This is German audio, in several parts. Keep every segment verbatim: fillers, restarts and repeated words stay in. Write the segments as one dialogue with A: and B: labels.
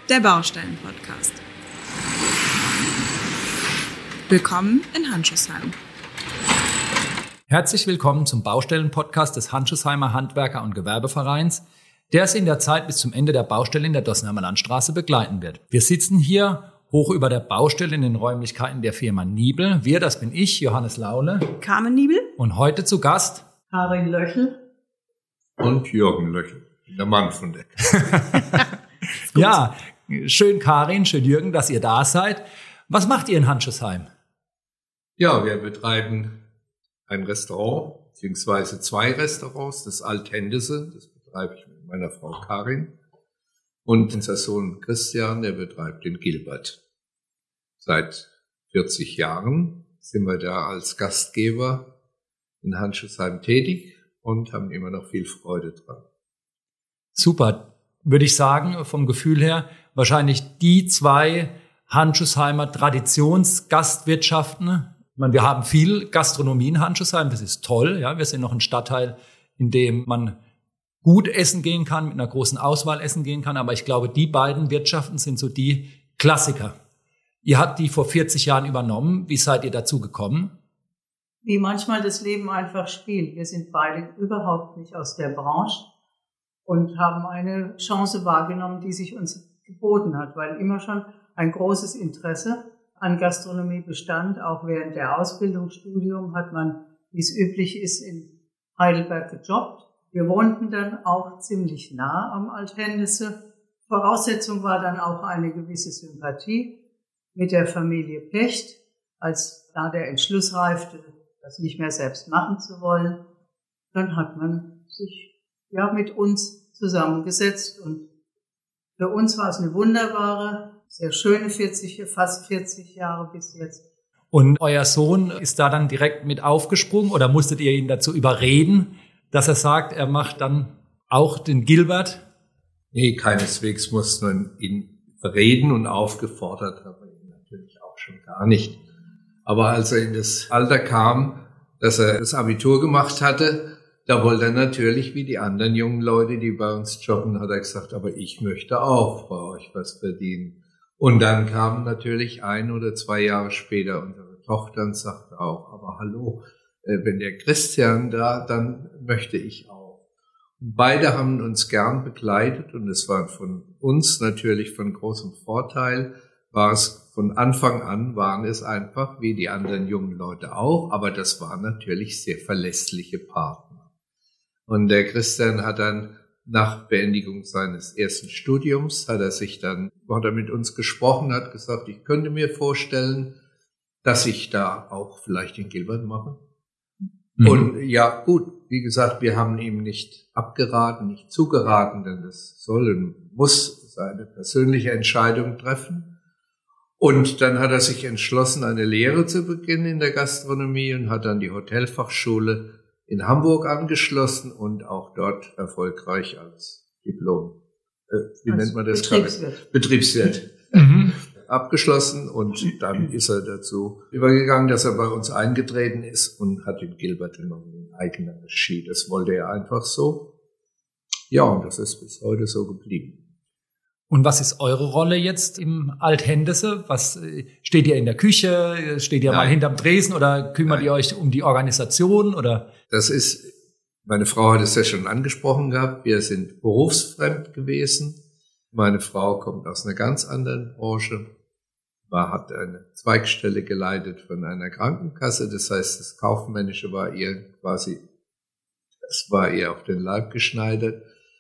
A: der Baustellen-Podcast. Willkommen in Handschuhsheim.
B: Herzlich willkommen zum Baustellen-Podcast des Handschuhsheimer Handwerker- und Gewerbevereins, der Sie in der Zeit bis zum Ende der Baustelle in der Dossenheimer Landstraße begleiten wird. Wir sitzen hier hoch über der Baustelle in den Räumlichkeiten der Firma Niebel. Wir, das bin ich, Johannes Laule.
A: Carmen Niebel.
B: Und heute zu Gast
C: Karin Löchel.
D: Und Jürgen Löchel, der Mann von der.
B: Ja, schön Karin, schön Jürgen, dass ihr da seid. Was macht ihr in Handschuhsheim?
D: Ja, wir betreiben ein Restaurant, beziehungsweise zwei Restaurants, das Alt-Hendese, das betreibe ich mit meiner Frau Karin. Und unser Sohn Christian, der betreibt den Gilbert. Seit vierzig Jahren sind wir da als Gastgeber in Handschuhsheim tätig und haben immer noch viel Freude dran.
B: Super, würde ich sagen, vom Gefühl her, wahrscheinlich die zwei Handschuhsheimer Traditionsgastwirtschaften. Ich meine, wir haben viel Gastronomie in Handschuhsheim, das ist toll. Ja, wir sind noch ein Stadtteil, in dem man gut essen gehen kann, mit einer großen Auswahl essen gehen kann. Aber ich glaube, die beiden Wirtschaften sind so die Klassiker. Ihr habt die vor vierzig Jahren übernommen. Wie seid ihr dazu gekommen?
C: Wie manchmal das Leben einfach spielt. Wir sind beide überhaupt nicht aus der Branche und haben eine Chance wahrgenommen, die sich uns geboten hat, weil immer schon ein großes Interesse an Gastronomie bestand. Auch während der Ausbildung, Studium hat man, wie es üblich ist, in Heidelberg gejobbt. Wir wohnten dann auch ziemlich nah am Alt-Hendese. Voraussetzung war dann auch eine gewisse Sympathie mit der Familie Pecht, als da der Entschluss reifte, das nicht mehr selbst machen zu wollen. Dann hat man sich ja mit uns zusammengesetzt und für uns war es eine wunderbare, sehr schöne vierzig, fast vierzig Jahre bis jetzt.
B: Und euer Sohn ist da dann direkt mit aufgesprungen oder musstet ihr ihn dazu überreden, dass er sagt, er macht dann auch den Gilbert?
D: Nee, keineswegs mussten wir ihn reden und aufgefordert haben wir ihn natürlich auch schon gar nicht. Aber als er in das Alter kam, dass er das Abitur gemacht hatte, da wollte er natürlich, wie die anderen jungen Leute, die bei uns jobben, hat er gesagt, aber ich möchte auch bei euch was verdienen. Und dann kam natürlich ein oder zwei Jahre später unsere Tochter und sagte auch, aber hallo, wenn der Christian da, dann möchte ich auch. Und beide haben uns gern begleitet und es war von uns natürlich von großem Vorteil, war es von Anfang an, waren es einfach, wie die anderen jungen Leute auch, aber das waren natürlich sehr verlässliche Partner. Und der Christian hat dann nach Beendigung seines ersten Studiums, hat er sich dann, hat er mit uns gesprochen, hat gesagt, ich könnte mir vorstellen, dass ich da auch vielleicht den Gilbert mache. Mhm. Und ja, gut, wie gesagt, wir haben ihm nicht abgeraten, nicht zugeraten, denn das soll und muss seine persönliche Entscheidung treffen. Und dann hat er sich entschlossen, eine Lehre zu beginnen in der Gastronomie und hat dann die Hotelfachschule in Hamburg angeschlossen und auch dort erfolgreich als Diplom, äh, wie als nennt man das?
C: Betriebswirt.
D: Betriebswirt. Mhm. Abgeschlossen und dann ist er dazu übergegangen, dass er bei uns eingetreten ist und hat den Gilbert genommen in eigener Regie. Das wollte er einfach so. Ja, und das ist bis heute so geblieben.
B: Und was ist eure Rolle jetzt im Alt-Hendese? Was steht ihr in der Küche? Steht ihr Nein. mal hinterm Tresen oder kümmert Nein. ihr euch um die Organisation oder?
D: Das ist, meine Frau hat es ja schon angesprochen gehabt. Wir sind berufsfremd gewesen. Meine Frau kommt aus einer ganz anderen Branche, war, hat eine Zweigstelle geleitet von einer Krankenkasse. Das heißt, das Kaufmännische war ihr quasi, das war ihr auf den Leib geschneidert.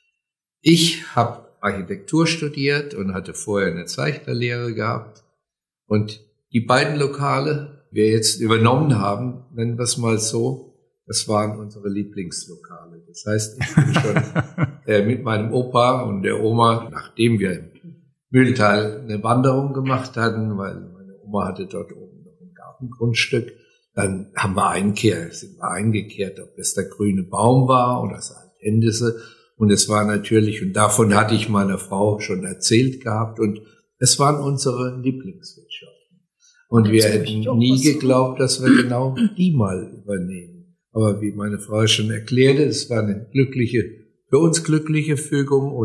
D: Ich habe Architektur studiert und hatte vorher eine Zeichnerlehre gehabt. Und die beiden Lokale, die wir jetzt übernommen haben, nennen wir es mal so, das waren unsere Lieblingslokale. Das heißt, ich bin schon äh, mit meinem Opa und der Oma, nachdem wir im Mühltal eine Wanderung gemacht hatten, weil meine Oma hatte dort oben noch ein Gartengrundstück, dann haben wir eingekehrt, sind wir eingekehrt, ob das der grüne Baum war oder das Alt-Hendese. Und es war natürlich, und davon hatte ich meiner Frau schon erzählt gehabt, und es waren unsere Lieblingswirtschaften. Und wir hätten nie geglaubt, dass wir genau die mal übernehmen. Aber wie meine Frau schon erklärte, es war eine glückliche, für uns glückliche Fügung und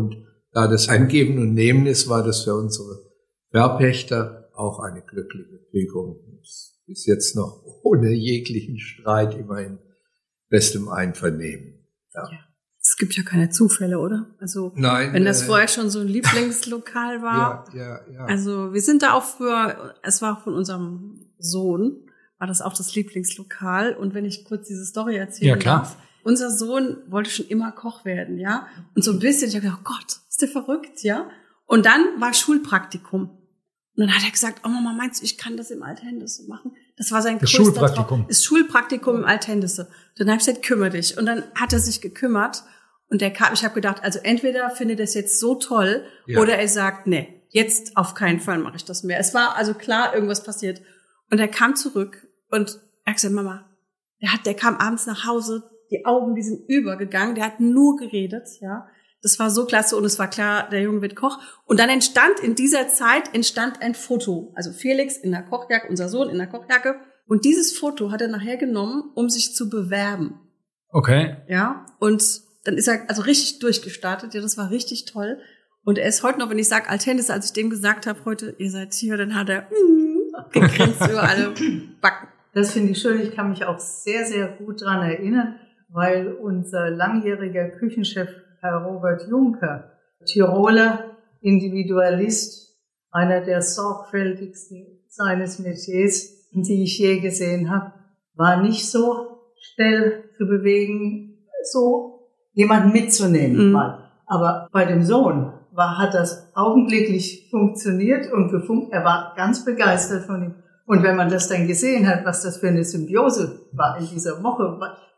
D: da das ein Geben und Nehmen ist, war das für unsere Verpächter auch eine glückliche Fügung. Bis jetzt noch ohne jeglichen Streit, immer in bestem Einvernehmen. Ja.
E: Ja. Es gibt ja keine Zufälle, oder? Also
D: Nein,
E: wenn das
D: äh,
E: vorher schon so ein Lieblingslokal war.
D: Ja, ja, ja.
E: Also wir sind da auch früher, es war von unserem Sohn, war das auch das Lieblingslokal. Und wenn ich kurz diese Story erzählen
B: Ja, klar.
E: darf. Unser Sohn wollte schon immer Koch werden, ja. Und so ein bisschen, ich habe gedacht, oh Gott, ist der verrückt, ja. Und dann war Schulpraktikum. Und dann hat er gesagt, oh Mama, meinst du, ich kann das im Althändese machen? Das war sein
B: Das
E: größter
B: Schulpraktikum.
E: Traum. Das Schulpraktikum im Althändese. Dann habe ich gesagt, kümmere dich. Und dann hat er sich gekümmert. Und der kam, ich habe gedacht, also entweder findet er es jetzt so toll,
D: Ja.
E: oder er sagt, nee, jetzt auf keinen Fall mache ich das mehr. Es war also klar, irgendwas passiert. Und er kam zurück und er hat gesagt, Mama, der hat, der kam abends nach Hause, die Augen, die sind übergegangen, der hat nur geredet, ja. Das war so klasse und es war klar, der Junge wird Koch. Und dann entstand in dieser Zeit entstand ein Foto. Also Felix in der Kochjacke, unser Sohn in der Kochjacke. Und dieses Foto hat er nachher genommen, um sich zu bewerben.
B: Okay.
E: Ja. Und dann ist er also richtig durchgestartet. Ja, das war richtig toll. Und er ist heute noch, wenn ich sage Althändese, als ich dem gesagt habe, heute, ihr seid hier, dann hat er mm, gegrinst über alle Backen.
C: Das finde ich schön. Ich kann mich auch sehr, sehr gut dran erinnern, weil unser langjähriger Küchenchef, Herr Robert Juncker, Tiroler, Individualist, einer der sorgfältigsten seines Metiers, die ich je gesehen habe, war nicht so schnell zu bewegen, so jemanden mitzunehmen
E: Mhm.
C: mal. Aber bei dem Sohn war, hat das augenblicklich funktioniert und gefunkt. Er war ganz begeistert von ihm. Und wenn man das dann gesehen hat, was das für eine Symbiose war in dieser Woche,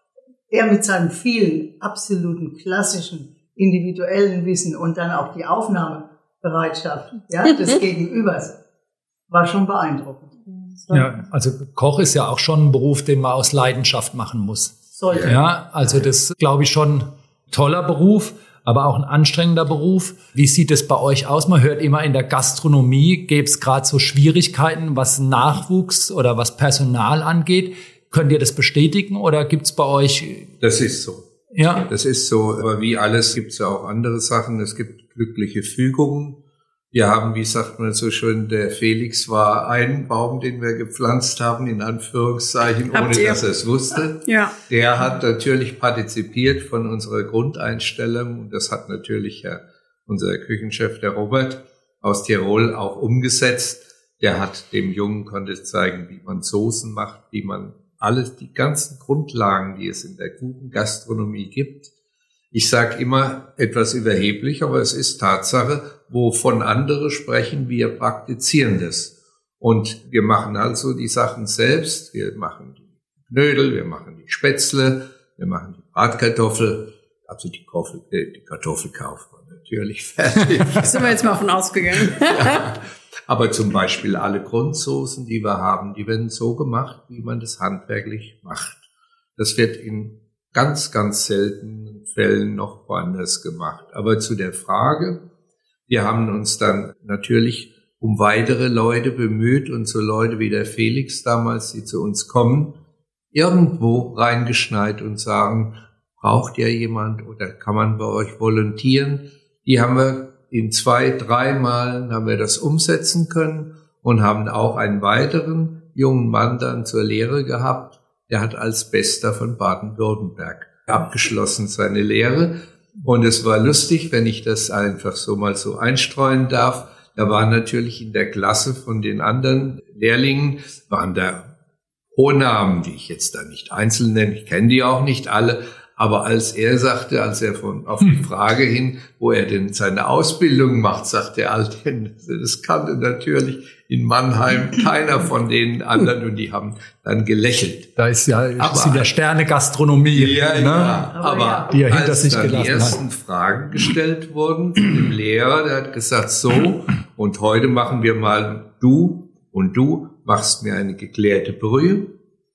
C: er mit seinem vielen absoluten klassischen individuellen Wissen und dann auch die Aufnahmebereitschaft, ja, des Gegenübers, war schon beeindruckend.
B: Ja, also Koch ist ja auch schon ein Beruf, den man aus Leidenschaft machen muss.
C: Sollte.
B: Ja, also das glaube ich schon ein toller Beruf, aber auch ein anstrengender Beruf. Wie sieht es bei euch aus? Man hört immer, in der Gastronomie gäbe es gerade so Schwierigkeiten, was Nachwuchs oder was Personal angeht. Könnt ihr das bestätigen oder gibt es bei euch?
D: Das ist so.
B: Ja,
D: Das ist so. Aber wie alles gibt es ja auch andere Sachen. Es gibt glückliche Fügungen. Wir haben, wie sagt man so schön, der Felix war ein Baum, den wir gepflanzt haben, in Anführungszeichen, ohne
E: Habt ihr?
D: dass er es wusste.
E: Ja.
D: Der hat natürlich partizipiert von unserer Grundeinstellung. Und das hat natürlich ja unser Küchenchef, der Robert aus Tirol, auch umgesetzt. Der hat dem Jungen, konnte zeigen, wie man Soßen macht, wie man alles, die ganzen Grundlagen, die es in der guten Gastronomie gibt. Ich sage immer etwas überheblich, aber es ist Tatsache, wovon andere sprechen, wir praktizieren das. Und wir machen also die Sachen selbst. Wir machen die Knödel, wir machen die Spätzle, wir machen die Bratkartoffel, also die Kartoffel, die Kartoffel kauft man natürlich fertig.
E: Da sind wir jetzt mal von ausgegangen.
D: Ja. Aber zum Beispiel alle Grundsoßen, die wir haben, die werden so gemacht, wie man das handwerklich macht. Das wird in ganz, ganz seltenen Fällen noch woanders gemacht. Aber zu der Frage, wir haben uns dann natürlich um weitere Leute bemüht und so Leute wie der Felix damals, die zu uns kommen, irgendwo reingeschneit und sagen, braucht ihr jemand oder kann man bei euch volontieren? Die haben wir in zwei, drei Malen haben wir das umsetzen können und haben auch einen weiteren jungen Mann dann zur Lehre gehabt. Der hat als Bester von Baden-Württemberg abgeschlossen seine Lehre. Und es war lustig, wenn ich das einfach so mal so einstreuen darf. Da waren natürlich in der Klasse von den anderen Lehrlingen, waren da hohe Namen, die ich jetzt da nicht einzeln nenne. Ich kenne die auch nicht alle. Aber als er sagte, als er von, auf die Frage hin, wo er denn seine Ausbildung macht, sagte der Alte, das kannte natürlich in Mannheim keiner von den anderen und die haben dann gelächelt.
B: da ist ja
D: Aber-
B: ist in der Sterne-Gastronomie.
D: Ja,
B: ne?
D: ja,
C: Aber
D: aber
C: ja.
B: Die er hinter
D: als
B: sich
D: dann die
B: gelassen hat.
D: ersten Fragen gestellt wurden von dem Lehrer, der hat gesagt, so, und heute machen wir mal, du und du machst mir eine geklärte Brühe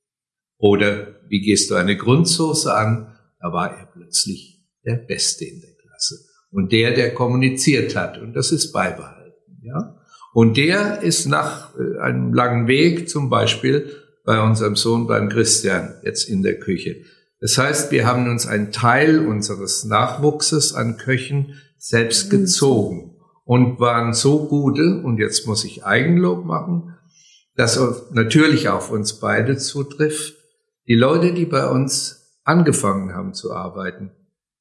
D: oder wie gehst du eine Grundsoße an? Da war er plötzlich der Beste in der Klasse. Und der, der kommuniziert hat. Und das ist beibehalten, ja. Und der ist nach äh, einem langen Weg, zum Beispiel bei unserem Sohn, beim Christian, jetzt in der Küche. Das heißt, wir haben uns einen Teil unseres Nachwuchses an Köchen selbst gezogen und waren so gute, und jetzt muss ich Eigenlob machen, das natürlich auf uns beide zutrifft. Die Leute, die bei uns angefangen haben zu arbeiten,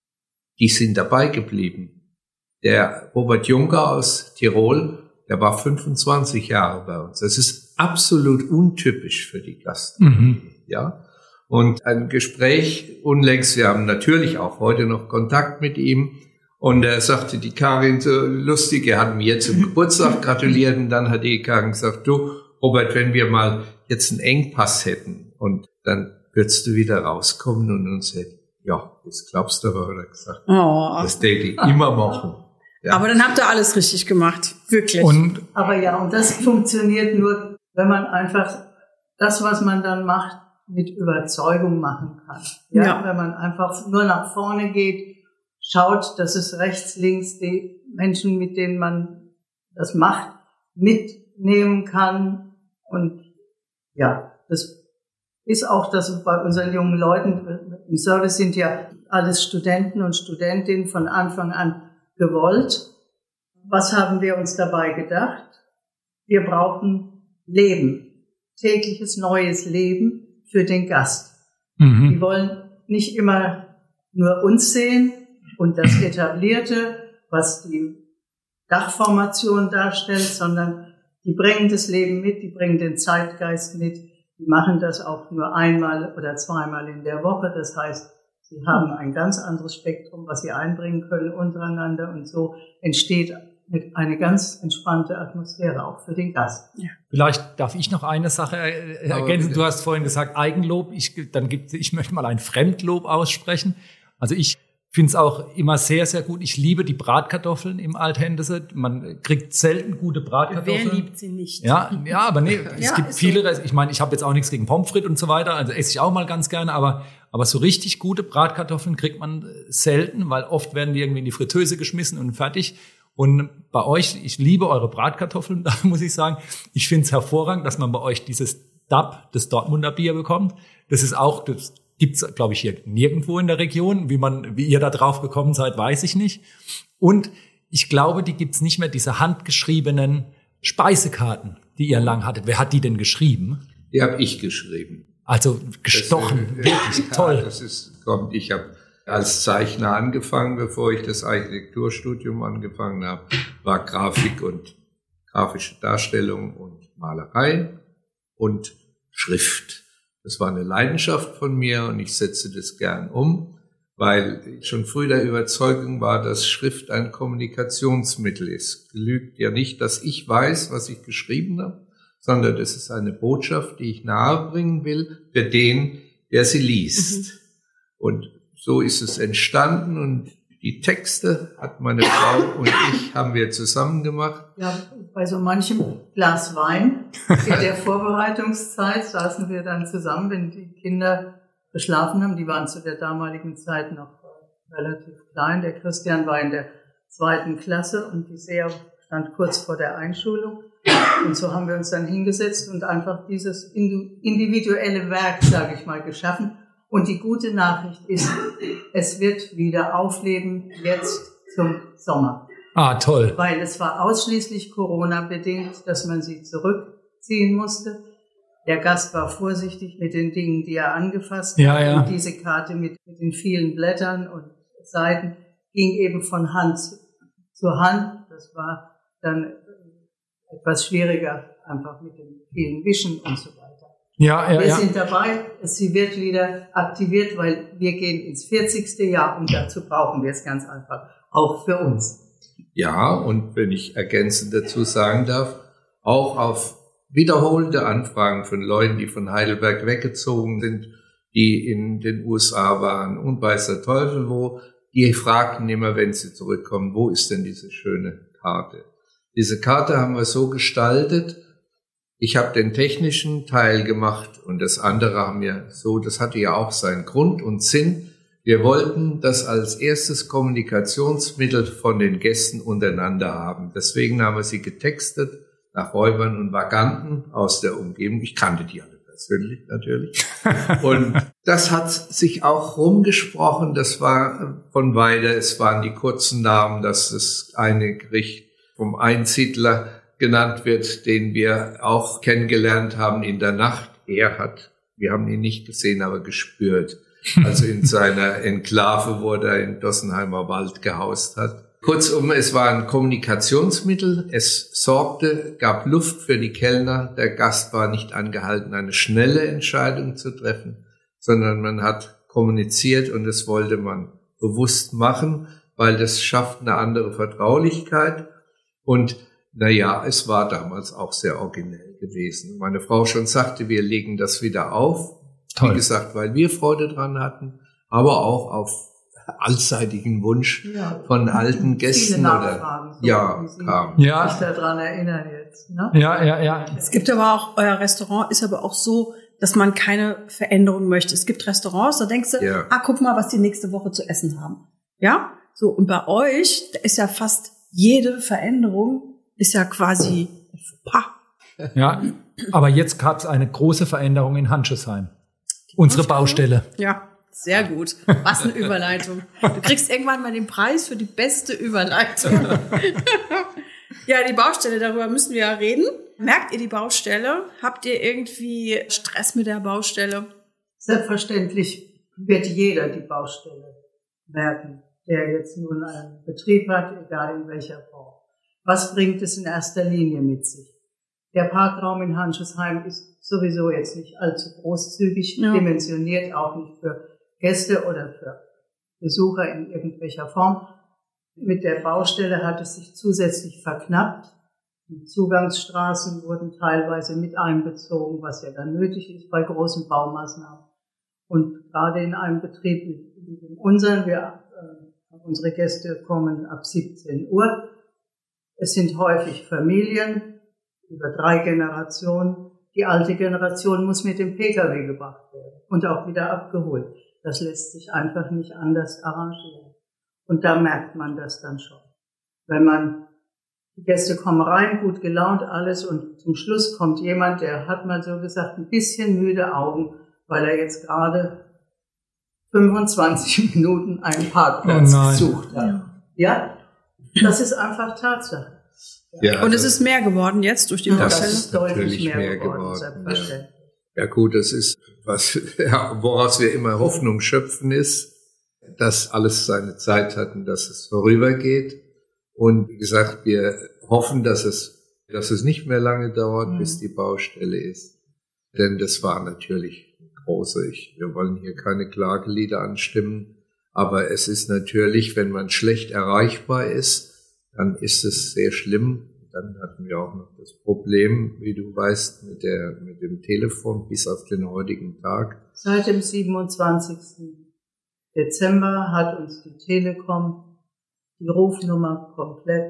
D: die sind dabei geblieben. Der Robert Juncker aus Tirol, der war fünfundzwanzig Jahre bei uns. Das ist absolut untypisch für die Gastronomie, mhm. ja. Und ein Gespräch unlängst, wir haben natürlich auch heute noch Kontakt mit ihm, und er sagte, die Karin, so lustig, er hat mir zum Geburtstag gratuliert, und dann hat die Karin gesagt, du, Robert, wenn wir mal jetzt einen Engpass hätten, und dann würdest du wieder rauskommen und uns hätten, ja, das glaubst du aber, hat er gesagt, oh. Das täte ich immer machen. Ja.
E: Aber dann habt ihr alles richtig gemacht, wirklich.
C: Und aber ja, und das funktioniert nur, wenn man einfach das, was man dann macht, mit Überzeugung machen kann. Ja, ja. Wenn man einfach nur nach vorne geht, schaut, dass es rechts, links die Menschen, mit denen man das macht, mitnehmen kann. Und ja, das ist auch das bei unseren jungen Leuten. Im Service sind ja alles Studenten und Studentinnen von Anfang an gewollt. Was haben wir uns dabei gedacht? Wir brauchen Leben, tägliches neues Leben für den Gast. Mhm. Die wollen nicht immer nur uns sehen und das Etablierte, was die Dachformation darstellt, sondern die bringen das Leben mit, die bringen den Zeitgeist mit, die machen das auch nur einmal oder zweimal in der Woche. Das heißt, sie haben ein ganz anderes Spektrum, was sie einbringen können untereinander, und so entsteht eine ganz entspannte Atmosphäre auch für den Gast. Ja.
B: Vielleicht darf ich noch eine Sache ergänzen. Du hast vorhin gesagt Eigenlob. Ich, dann gibt, ich möchte mal ein Fremdlob aussprechen. Also ich finde es auch immer sehr, sehr gut. Ich liebe die Bratkartoffeln im Althändese. Man kriegt selten gute Bratkartoffeln.
E: Wer liebt sie nicht?
B: Ja, ja, aber nee, es ja, gibt viele. So. Ich meine, ich habe jetzt auch nichts gegen Pommes frites und so weiter. Also esse ich auch mal ganz gerne. Aber aber so richtig gute Bratkartoffeln kriegt man selten, weil oft werden die irgendwie in die Fritteuse geschmissen und fertig. Und bei euch, ich liebe eure Bratkartoffeln, da muss ich sagen, ich finde es hervorragend, dass man bei euch dieses D A B, das Dortmunder Bier, bekommt. Das ist auch, das gibt's, glaube ich, hier nirgendwo in der Region. Wie man, wie ihr da drauf gekommen seid, weiß ich nicht. Und ich glaube, die gibt's nicht mehr, diese handgeschriebenen Speisekarten, die ihr lang hattet. Wer hat die denn geschrieben?
D: Die habe ich geschrieben.
B: Also gestochen, das, äh, wirklich ja, toll.
D: Das ist, kommt, ich habe als Zeichner angefangen, bevor ich das Architekturstudium angefangen habe, war Grafik und grafische Darstellung und Malerei und Schrift. Das war eine Leidenschaft von mir und ich setze das gern um, weil ich schon früh der Überzeugung war, dass Schrift ein Kommunikationsmittel ist. Genügt ja nicht, dass ich weiß, was ich geschrieben habe, sondern das ist eine Botschaft, die ich nahebringen will für den, der sie liest. Mhm. Und so ist es entstanden und die Texte hat meine Frau und ich, haben wir zusammen gemacht.
C: Ja, bei so manchem Glas Wein in der Vorbereitungszeit saßen wir dann zusammen, wenn die Kinder geschlafen haben. Die waren zu der damaligen Zeit noch relativ klein. Der Christian war in der zweiten Klasse und die Sea stand kurz vor der Einschulung. Und so haben wir uns dann hingesetzt und einfach dieses individuelle Werk, sage ich mal, geschaffen. Und die gute Nachricht ist, es wird wieder aufleben jetzt zum Sommer.
B: Ah, toll.
C: Weil es war ausschließlich Corona-bedingt, dass man sie zurückziehen musste. Der Gast war vorsichtig mit den Dingen, die er angefasst
B: ja,
C: hat.
B: Ja.
C: Und diese Karte mit, mit den vielen Blättern und Seiten ging eben von Hand zu Hand. Das war dann etwas schwieriger, einfach mit den vielen Wischen und so weiter.
B: Ja, ja,
C: wir
B: ja.
C: sind dabei, sie wird wieder aktiviert, weil wir gehen ins vierzigste Jahr und dazu brauchen wir es ganz einfach, auch für uns.
D: Ja, und wenn ich ergänzend dazu sagen darf, auch auf wiederholende Anfragen von Leuten, die von Heidelberg weggezogen sind, die in den U S A waren und weiß der Teufel wo, die fragten immer, wenn sie zurückkommen, wo ist denn diese schöne Karte? Diese Karte haben wir so gestaltet, ich habe den technischen Teil gemacht und das andere haben wir so, das hatte ja auch seinen Grund und Sinn. Wir wollten das als erstes Kommunikationsmittel von den Gästen untereinander haben. Deswegen haben wir sie getextet nach Räubern und Vaganten aus der Umgebung. Ich kannte die alle persönlich natürlich. Und das hat sich auch rumgesprochen, das war von weiter, es waren die kurzen Namen, dass das eine Gericht vom Einsiedler genannt wird, den wir auch kennengelernt haben in der Nacht. Er hat, wir haben ihn nicht gesehen, aber gespürt. Also in seiner Enklave, wo er in Dossenheimer Wald gehaust hat. Kurzum, es war ein Kommunikationsmittel. Es sorgte, gab Luft für die Kellner. Der Gast war nicht angehalten, eine schnelle Entscheidung zu treffen, sondern man hat kommuniziert und das wollte man bewusst machen, weil das schafft eine andere Vertraulichkeit. Und na ja, es war damals auch sehr originell gewesen. Meine Frau schon sagte, wir legen das wieder auf. Toll. Wie gesagt, weil wir Freude dran hatten, aber auch auf allseitigen Wunsch ja, von alten Gästen oder
C: so,
D: ja,
C: kam. Ja, ich daran erinnere jetzt. Ne?
B: Ja, ja, ja.
E: Es gibt aber auch, euer Restaurant ist aber auch so, dass man keine Veränderung möchte. Es gibt Restaurants, da denkst du, ja. ah, guck mal, was die nächste Woche zu essen haben. Ja, so, und bei euch da ist ja fast jede Veränderung ist ja quasi pah.
B: Ja, aber jetzt gab es eine große Veränderung in Hanschesheim. Unsere Baustelle.
E: Ja, sehr gut. Was eine Überleitung. Du kriegst irgendwann mal den Preis für die beste Überleitung. Ja, die Baustelle, darüber müssen wir ja reden. Merkt ihr die Baustelle? Habt ihr irgendwie Stress mit der Baustelle?
C: Selbstverständlich wird jeder die Baustelle merken, der jetzt nun einen Betrieb hat, egal in welcher Form. Was bringt es in erster Linie mit sich? Der Parkraum in Hanschesheim ist sowieso jetzt nicht allzu großzügig ja. dimensioniert, auch nicht für Gäste oder für Besucher in irgendwelcher Form. Mit der Baustelle hat es sich zusätzlich verknappt. Die Zugangsstraßen wurden teilweise mit einbezogen, was ja dann nötig ist bei großen Baumaßnahmen. Und gerade in einem Betrieb wie dem unseren, wir, äh, unsere Gäste kommen ab siebzehn Uhr. Es sind häufig Familien, über drei Generationen. Die alte Generation muss mit dem Pkw gebracht werden und auch wieder abgeholt. Das lässt sich einfach nicht anders arrangieren. Und da merkt man das dann schon. Wenn man, die Gäste kommen rein, gut gelaunt, alles, und zum Schluss kommt jemand, der hat mal so gesagt, ein bisschen müde Augen, weil er jetzt gerade fünfundzwanzig Minuten einen Parkplatz oh gesucht hat. Ja. ja, das ist einfach Tatsache.
E: Ja, und es ist mehr geworden jetzt durch die Baustelle?
D: Das ist deutlich mehr, mehr geworden. geworden. Ja gut, das ist, was, ja, woraus wir immer Hoffnung schöpfen, ist, dass alles seine Zeit hat und dass es vorübergeht. Und wie gesagt, wir hoffen, dass es, dass es nicht mehr lange dauert, mhm. bis die Baustelle ist. Denn das war natürlich große, ich, wir wollen hier keine Klagelieder anstimmen, aber es ist natürlich, wenn man schlecht erreichbar ist, dann ist es sehr schlimm. Dann hatten wir auch noch das Problem, wie du weißt, mit der, mit dem Telefon bis auf den heutigen Tag.
C: Seit dem siebenundzwanzigsten Dezember hat uns die Telekom die Rufnummer komplett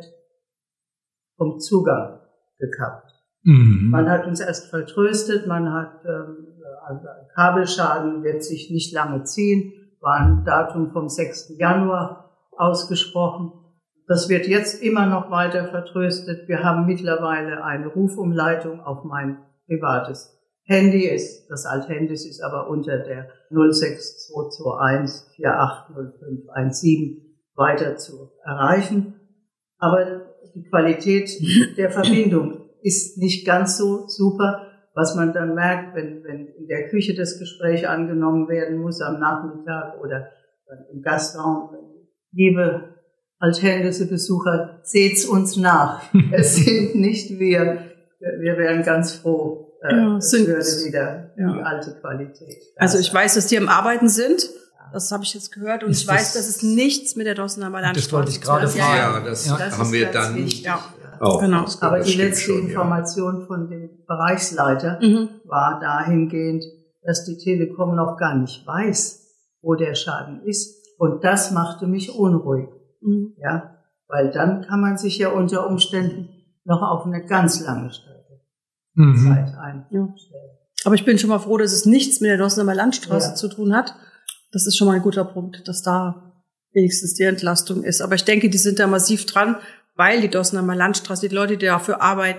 C: vom Zugang gekappt. Mhm. Man hat uns erst vertröstet, man hat, ähm, also ein Kabelschaden wird sich nicht lange ziehen, war ein Datum vom sechsten Januar ausgesprochen. Das wird jetzt immer noch weiter vertröstet. Wir haben mittlerweile eine Rufumleitung auf mein privates Handy. Ist, das Althandy ist aber unter der null sechs zwei zwei eins vier acht null fünf eins sieben weiter zu erreichen. Aber die Qualität der Verbindung ist nicht ganz so super, was man dann merkt, wenn, wenn in der Küche das Gespräch angenommen werden muss am Nachmittag oder im Gastraum. Liebe Althändese-Besucher, seht's uns nach. Es sind nicht wir. Wir wären ganz froh, äh, ja, es würde wieder ja. die alte Qualität.
E: Also ich weiß, dass die am Arbeiten sind. Das habe ich jetzt gehört. Und ist ich weiß, dass es nichts mit der Dossenheimer Landstraße
B: das wollte ich gerade fragen.
D: Ja, das, ja. das haben wir dann
C: ja. auch. Genau. Aber die letzte schon, Information ja. von dem Bereichsleiter mhm. war dahingehend, dass die Telekom noch gar nicht weiß, wo der Schaden ist. Und das machte mich unruhig. Mhm. Ja, weil dann kann man sich ja unter Umständen noch auf eine ganz lange Strecke mhm. Zeit einstellen. Ja.
E: Aber ich bin schon mal froh, dass es nichts mit der Dossenheimer Landstraße ja. zu tun hat. Das ist schon mal ein guter Punkt, dass da wenigstens die Entlastung ist. Aber ich denke, die sind da massiv dran, weil die Dossenheimer Landstraße, die Leute, die dafür arbeiten,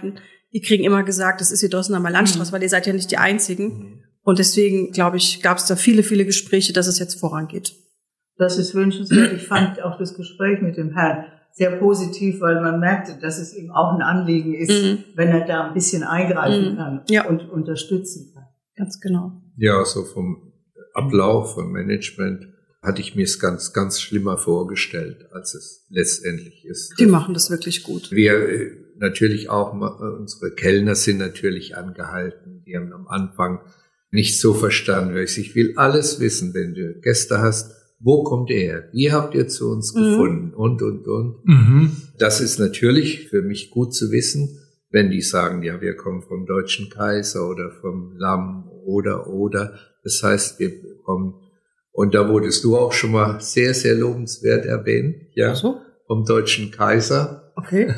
E: die kriegen immer gesagt, das ist die Dossenheimer Landstraße, mhm. weil ihr seid ja nicht die Einzigen. Mhm. Und deswegen, glaube ich, gab es da viele, viele Gespräche, dass es jetzt vorangeht.
C: Das ist wünschenswert. Ich fand auch das Gespräch mit dem Herrn sehr positiv, weil man merkte, dass es ihm auch ein Anliegen ist, mhm. wenn er da ein bisschen eingreifen mhm. kann ja. und unterstützen kann.
E: Ganz genau.
D: Ja, so vom Ablauf, vom Management hatte ich mir es ganz, ganz schlimmer vorgestellt, als es letztendlich ist.
E: Die machen das wirklich gut.
D: Wir natürlich auch, unsere Kellner sind natürlich angehalten. Die haben am Anfang nicht so verstanden. Ich will alles wissen, wenn du Gäste hast. Wo kommt ihr her? Wie habt ihr zu uns mhm. gefunden? Und, und, und. Mhm. Das ist natürlich für mich gut zu wissen, wenn die sagen, ja, wir kommen vom Deutschen Kaiser oder vom Lamm oder, oder. Das heißt, wir kommen, und da wurdest du auch schon mal sehr, sehr lobenswert erwähnt, ja, so? Vom Deutschen Kaiser.
E: Okay.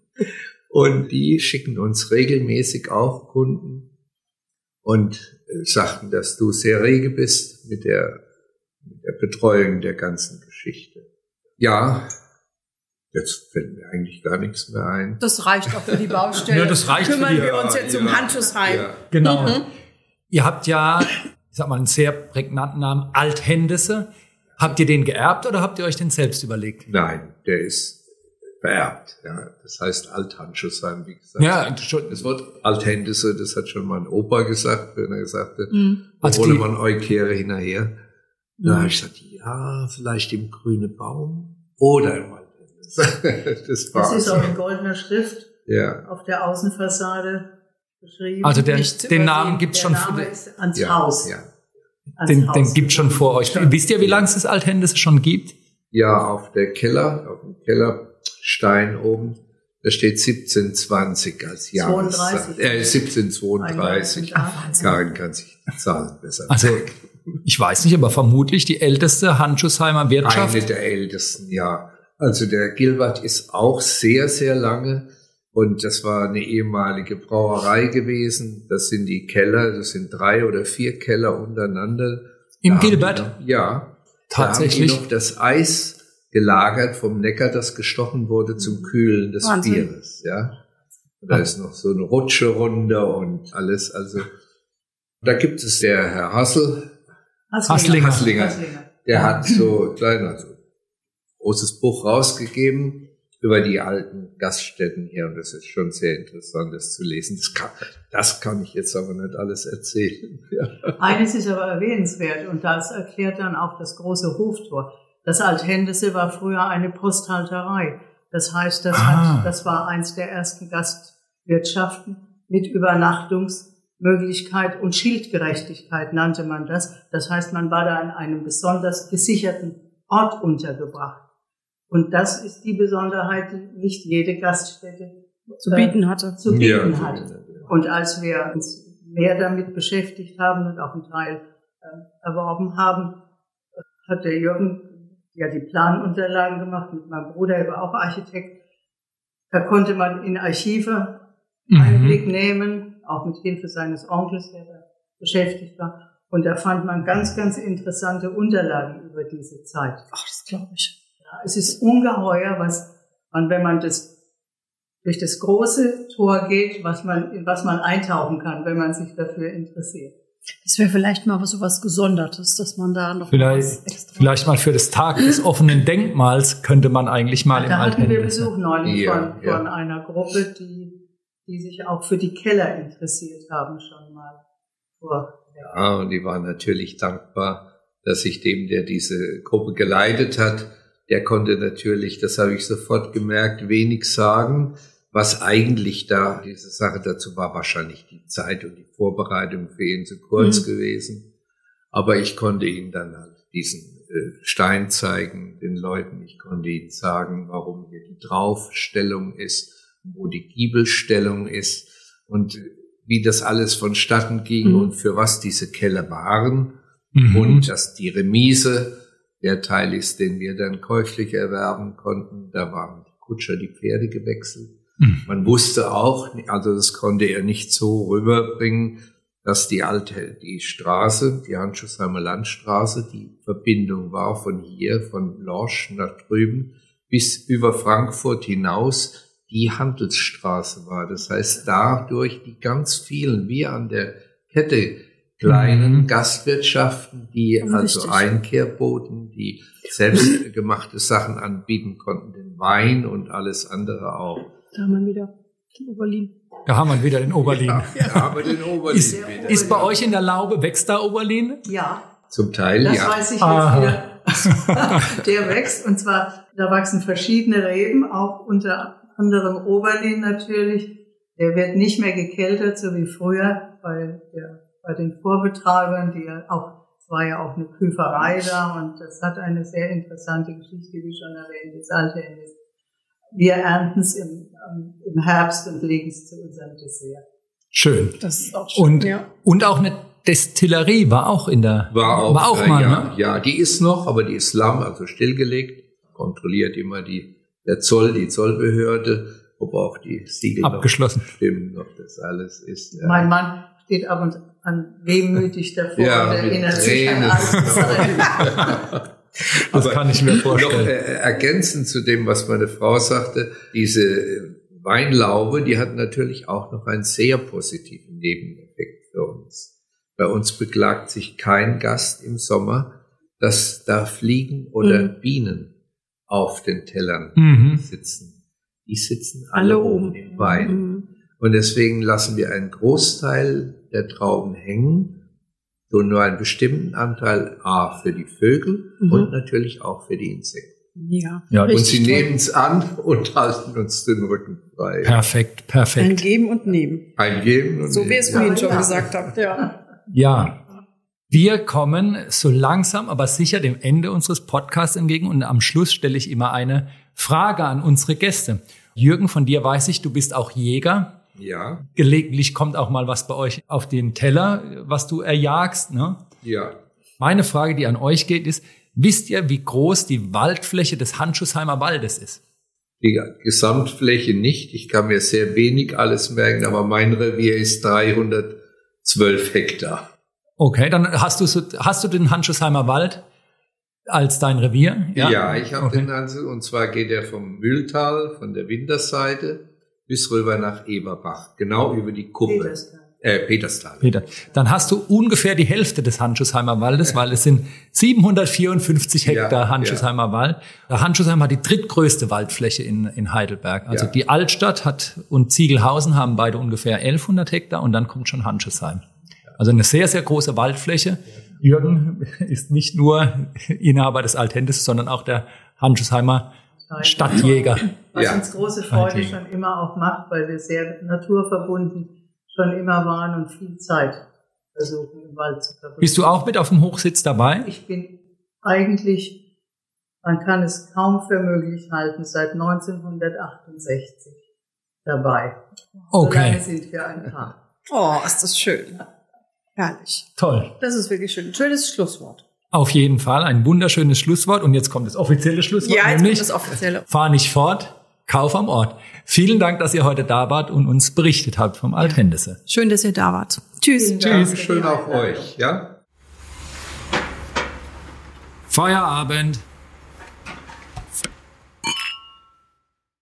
D: Und die schicken uns regelmäßig auch Kunden und sagten, dass du sehr rege bist mit der mit der Betreuung der ganzen Geschichte. Ja, jetzt fällt mir eigentlich gar nichts mehr ein.
E: Das reicht auch für die Baustelle.
B: Ja, das reicht
E: Kümmern
B: für die,
E: wir uns jetzt ja, um Handschussheim. Ja.
B: Genau. Mhm. Ihr habt ja, ich sag mal, einen sehr prägnanten Namen, Althendese. Habt ihr den geerbt oder habt ihr euch den selbst überlegt?
D: Nein, der ist vererbt. Ja, das heißt Althandschussheim, wie gesagt.
B: Ja, schon.
D: Das Wort Althendese, das hat schon mein Opa gesagt, wenn er gesagt hat, mhm. also hole man euch kehre hinterher. Da habe ich gesagt, ja, vielleicht im grünen Baum oder im Wald.
C: Das, das ist auch in goldener Schrift
D: ja.
C: auf der Außenfassade beschrieben.
B: Also den, den Namen gibt's schon
C: vor
B: ist
C: ans
D: ja,
C: Haus.
D: Ja.
C: Ans
B: den
C: Haus.
B: Den gibt's schon vor euch. Wisst ihr, wie lange es das Althendese schon gibt?
D: Ja, auf der Keller, auf dem Kellerstein oben, da steht siebzehnhundertzwanzig als Jahr.
C: zweiunddreißig.
D: Äh, siebzehnhundertzweiunddreißig. Karin kann sich die Zahlen besser
B: also, ich weiß nicht, aber vermutlich die älteste Handschusheimer Wirtschaft.
D: Eine der ältesten, ja. Also der Gilbert ist auch sehr, sehr lange. Und das war eine ehemalige Brauerei gewesen. Das sind die Keller, das sind drei oder vier Keller untereinander.
B: Im
D: da
B: Gilbert?
D: Noch, ja.
B: Tatsächlich.
D: Da haben die noch das Eis gelagert vom Neckar, das gestochen wurde zum Kühlen des
E: Wahnsinn.
D: Bieres, ja. Da ist noch so eine Rutsche runter und alles. Also da gibt es der Herr Hassel.
B: Hasslinger.
D: Hasslinger. Hasslinger. Der hat so klein, also großes Buch rausgegeben über die alten Gaststätten hier. Und das ist schon sehr interessant, das zu lesen. Das kann, das kann ich jetzt aber nicht alles erzählen. Ja.
C: Eines ist aber erwähnenswert und das erklärt dann auch das große Hoftor. Das Althendese war früher eine Posthalterei. Das heißt, das,
B: ah.
C: hat, das war eins der ersten Gastwirtschaften mit Übernachtungsmöglichkeit und Schildgerechtigkeit nannte man das. Das heißt, man war da an einem besonders gesicherten Ort untergebracht. Und das ist die Besonderheit, die nicht jede Gaststätte
E: zu bieten hatte.
C: Zu bieten
D: ja,
C: hat. Und als wir uns mehr damit beschäftigt haben und auch einen Teil äh, erworben haben, hat der Jürgen ja die Planunterlagen gemacht mit meinem Bruder, er war auch Architekt. Da konnte man in Archive mhm. Einblick nehmen, auch mit Hilfe seines Onkels, der da beschäftigt war. Und da fand man ganz, ganz interessante Unterlagen über diese Zeit.
E: Ach, das glaube ich.
C: Ja, es ist ungeheuer, was man, wenn man das durch das große Tor geht, was man, in was man eintauchen kann, wenn man sich dafür interessiert.
E: Das wäre vielleicht mal so was Gesondertes, dass man da noch
B: vielleicht,
E: was extra...
B: Vielleicht mal für das Tag des offenen Denkmals könnte man eigentlich mal im
C: Da hatten wir
B: Althendese.
C: Besuch neulich
D: ja,
C: von,
D: ja.
C: von einer Gruppe, die, die sich auch für die Keller interessiert haben, schon mal vor.
D: Ja, und die waren natürlich dankbar, dass sich dem, der diese Gruppe geleitet hat, der konnte natürlich, das habe ich sofort gemerkt, wenig sagen. Was eigentlich da, diese Sache dazu war wahrscheinlich die Zeit und die Vorbereitung für ihn zu kurz mhm. gewesen. Aber ich konnte ihnen dann halt diesen äh, Stein zeigen, den Leuten. Ich konnte ihnen sagen, warum hier die Draufstellung ist, wo die Giebelstellung ist und äh, wie das alles vonstatten ging mhm. und für was diese Keller waren. Mhm. Und dass die Remise der Teil ist, den wir dann käuflich erwerben konnten. Da waren die Kutscher die Pferde gewechselt. Man wusste auch, also das konnte er nicht so rüberbringen, dass die alte, die Straße, die Handschuhsheimer Landstraße, die Verbindung war von hier, von Lorsch nach drüben, bis über Frankfurt hinaus die Handelsstraße war. Das heißt, dadurch die ganz vielen, wie an der Kette, kleinen
B: Mhm.
D: Gastwirtschaften, die
E: Oh,
D: also
E: richtig.
D: Einkehr boten, die selbstgemachte Sachen anbieten konnten, den Wein und alles andere auch.
E: Da haben wir wieder Oberlin.
B: Da haben wir wieder den Oberlin.
D: Ja, da haben wir den Oberlin
B: Ist,
D: wieder.
B: ist bei euch in der Laube, wächst da Oberlin?
C: Ja,
D: Zum Teil,
C: das
D: ja.
C: weiß ich jetzt
B: Aha.
C: wieder. Der wächst, und zwar, da wachsen verschiedene Reben, auch unter anderem Oberlin natürlich. Der wird nicht mehr gekeltert, so wie früher bei, der, bei den Vorbetreibern, die ja auch, es war ja auch eine Küferei da, und das hat eine sehr interessante Geschichte, wie schon erwähnt, das alte Ende. Wir ernten es im, im Herbst und legen es zu unserem Dessert.
B: Schön.
E: Das ist auch schön.
B: Und,
E: ja.
B: und auch eine Destillerie war auch in der,
D: War auch,
B: war auch
D: äh,
B: mal,
D: ja,
B: ne?
D: ja, die ist noch, aber die ist lamm, also stillgelegt. Kontrolliert immer die, der Zoll, die Zollbehörde, ob auch die Siegel
B: Abgeschlossen.
D: noch stimmen, ob das alles ist. Ja.
C: Mein Mann steht ab und an wehmütig davor,
D: Ja,
C: und
D: mit
C: erinnert sich an
D: Tränen.
C: alles Zeit.
B: Das
D: Aber
B: kann ich mir
D: Noch
B: vorstellen.
D: äh, ergänzend zu dem, was meine Frau sagte, diese äh, Weinlaube, die hat natürlich auch noch einen sehr positiven Nebeneffekt für uns. Bei uns beklagt sich kein Gast im Sommer, dass da Fliegen oder
E: Mhm.
D: Bienen auf den Tellern
B: Mhm.
D: sitzen. Die sitzen alle,
E: Alle
D: oben
E: oben.
D: im Wein.
E: Mhm.
D: Und deswegen lassen wir einen Großteil der Trauben hängen, so nur einen bestimmten Anteil A für die Vögel
E: Mhm.
D: und natürlich auch für die Insekten.
E: Ja,
B: Ja,
D: Und
E: richtig
D: sie
E: toll.
D: nehmen es an und halten uns den Rücken frei.
B: Perfekt,
E: Ein
B: perfekt.
E: Geben und Nehmen.
D: Eingeben und
E: So wie es
D: nehmen.
E: vorhin schon
C: Ja.
E: gesagt habt. Ja.
B: Ja. Wir kommen so langsam, aber sicher dem Ende unseres Podcasts entgegen, und am Schluss stelle ich immer eine Frage an unsere Gäste. Jürgen, von dir weiß ich, du bist auch Jäger.
D: Ja,
B: Gelegentlich kommt auch mal was bei euch auf den Teller, was du erjagst, ne?
D: ja.
B: Meine Frage, die an euch geht, ist, wisst ihr, wie groß die Waldfläche des Handschuhsheimer Waldes ist?
D: Die Gesamtfläche nicht. Ich kann mir sehr wenig alles merken, aber mein Revier ist dreihundertzwölf Hektar.
B: Okay, dann hast du so, hast du den Handschusheimer Wald als dein Revier?
D: Ja, ich habe
B: okay.
D: den also, und zwar geht er vom Mühltal, von der Winterseite, bis rüber nach Eberbach, genau über die Kuppe.
C: Peterstal.
D: Äh, Peterstal.
B: Peter, dann hast du ungefähr die Hälfte des Handschusheimer Waldes, weil es sind siebenhundertvierundfünfzig Hektar
D: Ja,
B: Handschusheimer
D: ja.
B: Wald. Der Handschushheim hat die drittgrößte Waldfläche in, in Heidelberg. Also
D: Ja.
B: die Altstadt hat und Ziegelhausen haben beide ungefähr elfhundert Hektar, und dann kommt schon Handschushheim. Also eine sehr, sehr große Waldfläche. Jürgen ist nicht nur Inhaber des Altendes, sondern auch der Handschusheimer Stadtjäger.
C: Was
D: Ja.
C: uns große Freude
B: Okay.
C: schon immer auch macht, weil wir sehr naturverbunden schon immer waren und viel Zeit versuchen im Wald zu verbringen.
B: Bist du auch mit auf dem Hochsitz dabei?
C: Ich bin eigentlich, man kann es kaum für möglich halten, seit neunzehnhundertachtundsechzig dabei. So lange
B: Okay,
C: sind wir ein Paar.
E: Oh, ist das schön. Herrlich.
B: toll.
E: Das ist wirklich schön. Ein schönes Schlusswort.
B: Auf jeden Fall ein wunderschönes Schlusswort. Und jetzt kommt das offizielle Schlusswort,
E: Ja, jetzt
B: nämlich
E: kommt das Offizielle.
B: fahr nicht fort, kauf am Ort. Vielen Dank, dass ihr heute da wart und uns berichtet habt vom Althendese.
E: Schön, dass ihr da wart. Tschüss.
C: Vielen Dank.
D: Schön auf euch, ja?
B: Feierabend.